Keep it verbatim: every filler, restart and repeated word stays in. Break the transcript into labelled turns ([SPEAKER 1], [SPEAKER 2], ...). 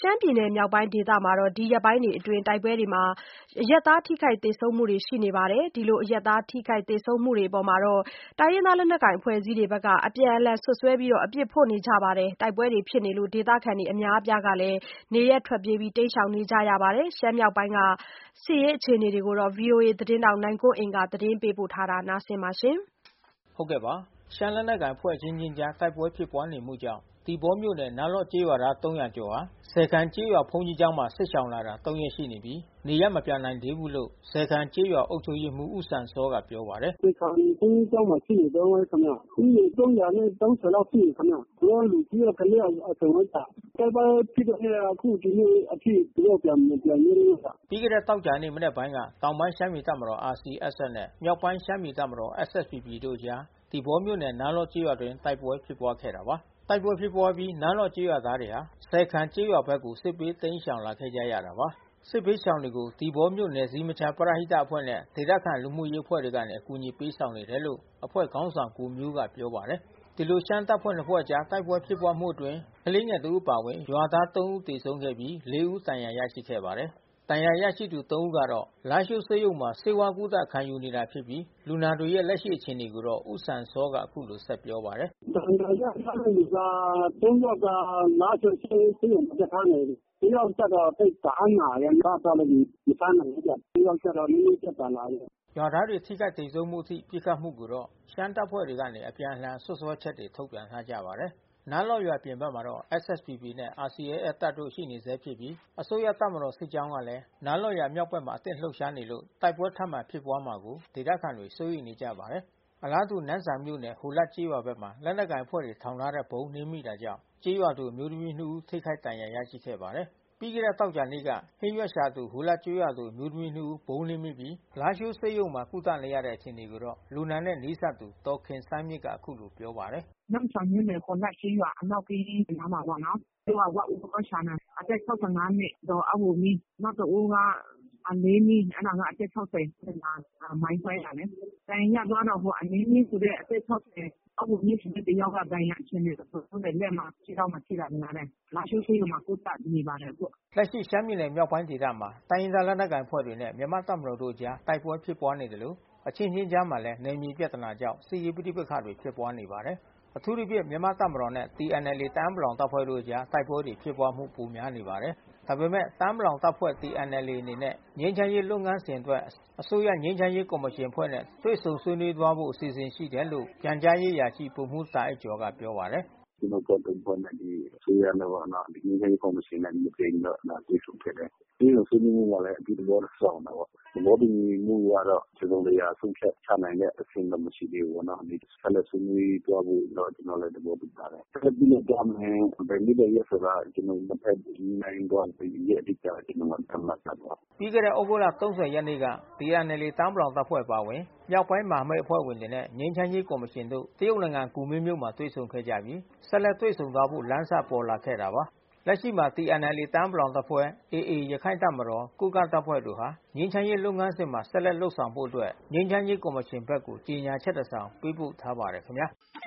[SPEAKER 1] ရှမ်းပြည်နယ်မြောက်ပိုင်းဒေသမှာတော့ဒီရက်ပိုင်းတွေအတွင်းတိုက်ပွဲတွေမှာအရပ်သားထိခိုက်သေဆုံးမှုတွေရှိနေပါတယ်။ဒီလိုအရပ်သားထိခိုက်သေဆုံးမှုတွေအပေါ်မှာတော့တိုင်းရင်းသားလက်နက်ကိုင်အဖွဲ့အစည်းတွေဘက်ကအပြန်အလှန်ဆွတ်ဆွဲပြီးတော့အပြစ်ဖို့နေကြပါတယ်။တိုက်ပွဲတွေဖြစ်နေလို့ဒေသခံတွေအများအပြားကလည်းနေရပ်ထွက်ပြေးပြီးတိမ်းရှောင်နေကြရပါတယ်။ရှမ်းမြောက်ပိုင်းကစစ်ရေးအခြေအနေတွေကိုတော့ ဗွီအိုအေသတင်းတောက်နိုင်ကွန်းအိန်ကသတင်းပေးပို့ထားတာနားဆင်ပါရှင်
[SPEAKER 2] ။ဟုတ်ကဲ့ပါရှမ်းလက်နက်ကိုင်အဖွဲ့ချင်းချင်းကြားတိုက်ပွဲဖြစ်ပွါးနေမှုကြောင့်သီပေါမြို့နယ်နားလော့ကျေးရွာသားသုံးရာကျော်ဟာဆယ်ခံကျေးရွာဘုန်းကြီးကျောင်းမှာစစ်ရှောင်လာတာသုံးရက်ရှိနေပြီးနေရပ်မပြန်နိုင်သေးဘူးလို့ဆယ်ခံကျေးရွာအုပ်ချုပ်ရေးမှူးဦးစံစောကပြောပါတယ်
[SPEAKER 3] ။ဆယ်ခံဘုန်းကြီးကျောင်းမှာရှိနေတော့ခင်ဗျ။ဒီသုံးရာနဲ့သုံးဆယ်လောက်ရှိနေခင်ဗျ။ကျွန်တော်လူကြီးကကလေးအဆောင်ဝတ်တာ။တိုက်ပွဲဖြစ်တဲ့အခုဒီနေ့အဖြစ်တော့ပြန်ပြန်နေလို့ပါ
[SPEAKER 2] ။ပြီးခဲ့တဲ့တောက်ကြနေ့မနေ့ပိုင်းကတောင်ပိုင်းရှမ်းပြည်တပ်မတော် R C S S နဲ့မြောက်ပိုင်းရှမ်းပြည်တပ်မတော် S S P P တို့ကြားဒီဘောမြို့နယ်နားလော့ကျေးရွာတွင်တိုက်ပွဲဖြစ်ပွါးခဲ့တာပါ။တိုက်ပွဲဖြစ်ပွါးပြီးနားလော့ကျေးရွာသားတွေဟာဆယ်ခံကျေးရွာဘက်ကိုစစ်ပေးတိမ်းရှောင်လာခဲ့ကြရတာပါ။စစ်ဘေးရှောင်တွေကိုဒီဘောမြို့နယ်စည်းမခြားပရဟိတအဖွဲ့နဲ့ဒေသခံလူမှုရေးအဖွဲ့တွေကနေအကူအညီပေးဆောင်နေတယ်လို့အဖွဲ့ခေါင်းဆောင်ကိုမျိုးကပြောပါတယ်။ဒီလိုရှမ်းတပ်ဖွဲ့နှစ်ဖွဲ့ကြားတိုက်ပွဲဖြစ်ပွါးမှုအတွင်းကလေးငယ်တဦးပါဝင်ရွာသားသုံးဦးသေဆုံးခဲ့ပြီးလေးဦးဒဏ်ရာရရှိခဲ့ပါတယ်။ဒဏ်ရာရရှိသူသုံးဦးကတော့လားရှိုးဆေးရုံမှာဆေးဝါးကုသခံယူနေတာဖြစ်ပြီးလူနာတွေရဲ့လက်ရှိအခြေအနေကိုတော့ဦးစံစောကအခုလိုဆက်ပြောပါတယ်
[SPEAKER 3] ။ဒဏ်ရာရတဲ့လူကသုံးယောက်ကလားရှိုးဆေးရုံမှာထားနေတယ်။တယောက်ကျတော့တိတ်တအားနာရမ်းတော့လည်းမဆန်းနိုင်ဘူး။တယောက်ကျတော့နည်းနည်းသက်သာလာတယ်
[SPEAKER 2] ။ရွာသားတွေထိခိုက်သေဆုံးမှုအထိပြစ်ခတ်မှုကိုတော့ရှမ်းတပ်ဖွဲ့တွေကနေအပြန်အလှန်ဆွတ်ဆွဲချက်တွေထုတ်ပြန်ထားကြပါတယ်။နားလော့ရွာပြင်ဘက်မှာတော့ S S P P နဲ့ R C S S တပ်တို့ရှိနေဆဲဖြစ်ပြီးအစိုးရတပ်မတော်စစ်ကြောင်းကလည်းနားလော့ရွာမြောက်ဘက်မှာအသင့်လှုပ်ရှားနေလို့တိုက်ပွဲထပ်မံဖြစ်ပွါးမှာကိုဒေသခံတွေစိုးရိမ်နေကြပါတယ်။အလားတူနန်းဆန်မြို့နယ်ဟိုလတ်ကျေးရွာဘက်မှာလက်နက်ကိုင်အဖွဲ့တွေထောင်ထားတဲ့ဗုံးနင်းမိတာကြောင့်ကျေးရွာသူအမျိုးသမီးနှစ်ဦးထိခိုက်ဒဏ်ရာရရှိခဲ့ပါတယ်။ပြီးခဲ့တဲ့တောက်ကြနေ့ကဟင်းရွက်ရှာသူဟိုလတ်ကျွေးရသူအမျိုးသမီးနှစ်ဦးဗုံးနင်းမိပြီးလားရှိုးဆေးရုံမှာကုသနေရတဲ့အခြေအနေကိုတော့လူနာနဲ့နီးစပ်သူဒေါ်ခင်စန်းမြင့်ကအခုလိုပြောပါတယ်
[SPEAKER 4] ။နန်းဆန်မြို့နယ်ဟိုလတ်ကျေးရွာအနောက်ပြီးနားမှာပေါ့နော်။သူကဝက်ဦးကောရှာနာအသက်၆၅နှစ်ဒေါ်အဝူမီနောက်တဦးကအလေးမီအဲ့ဒါကအသက်၆၀မိုင်းခွဲတာလေ။တိုင်ရသွားတော့ဟိုအလေးမီဆိုတဲ့အသက်၆၀အဝူမီဆိုတဲ့တယောက်ကတိုင်ရချင်းနေတော့သူ့လက်မှာခြေထောက်မှာထိတာများတယ်။လာရှိုးဆေးရုံမှာကုသနေပါတယ်အခု
[SPEAKER 2] ။လက်ရှိရှမ်းပြည်နယ်မြောက်ပိုင်းဒေသမှာတိုင်းရင်းသားလက်နက်ကိုင်အဖွဲ့တွေနဲ့မြန်မာတပ်မတော်တို့ကြားတိုက်ပွဲဖြစ်ပွါးနေတယ်လို့အချင်းချင်းကြားမှာလည်းနယ်မြေပြဿနာကြောင့်စစ်ရေးပဋိပက္ခတွေဖြစ်ပွါးနေပါတယ်။အထူးသဖြင့်မြန်မာတပ်မတော်နဲ့ T N L A တအာင်းပလောင်တပ်ဖွဲ့တို့ကြားတိုက်ပွဲတွေဖြစ်ပွါးမှုပိုများနေပါတယ်။ဒါပေမဲ့တအာင်းပလောင်တပ်ဖွဲ့ T N L A အနေနဲ့ငြိမ်းချမ်းရေးလုပ်ငန်းစဉ်အတွက်အစိုးရငြိမ်းချမ်းရေးကော်မရှင်အဖွဲ့နဲ့တွေ့ဆုံဆွေးနွေးသွားဖို့အစီအစဉ်ရှိတယ်လို့ပြန်ကြားရေးအရာရှိဗိုလ်မှူးတာအိုက်ကျော်ကပြောပါတယ်
[SPEAKER 3] ။ကျွန်တော်တို့တပ်ဖွဲ့နဲ့ဒီအစိုးရနဲ့ပေါ့နော်ဒီငြိမ်းချမ်းရေးကော်မရှင်နဲ့ဒီပြင်တော့တွေ့ဆုံဖြစ်တယ်။ဒီလိုဆွေးနွေးမှုကလည်းအပြီးသဘောဆောင်တာပေါ့။သဘောတူညီမှုကတော့ကျွန်တော်တို့ရဆုံးဖြတ်ချနိုင်တဲ့အဆင့်တော့မရှိသေးဘူးနော်။ဒီဆက်လက်ဆွေးနွေးသွားဖို့တော့ကျွန်တော်လည်းသဘောတူပါတယ်။ဆက်ပြီးတော့ကြားမယ်ဗယ်နည်းပဲရဆိုတာကျွန်တော်တို့ဖက်နိုင်တော့ဒီရဲ့အဓိကကျွန်တော်သတ်မှတ်တာပါ
[SPEAKER 2] ။ပြီးခဲ့တဲ့ဩဂုတ်လ၃၀ရက်နေ့က T N L A တအာင်းပလောင်တပ်ဖွဲ့ပါဝင်မြောက်ပိုင်းမဟာမိတ်အဖွဲ့ဝင်တွေနဲ့ငြိမ်းချမ်းရေးကော်မရှင်တို့တရုတ်နိုင်ငံကူမင်းမြို့မှာတွေ့ဆုံခဲ့ကြပြီးဆက်လက်တွေ့ဆုံသွားဖို့လမ်းစပေါ်လာခဲ့တာပါ။လက်ရှိမှာ T N L A တအာင်းပလောင်တပ်ဖွဲ့ A A ရခိုင်တပ်မတော်ကိုးကန့်တပ်ဖွဲ့တို့ဟာငြိမ်းချမ်းရေးလုပ်ငန်းစဉ်မှာဆက်လက်လုပ်ဆောင်ဖို့အတွက်ငြိမ်းချမ်းရေးကော်မရှင်ဘက်ကိုကြေညာချက်တစ်စောင်ပေးပို့ထားပါတယ်ခင်ဗျာ။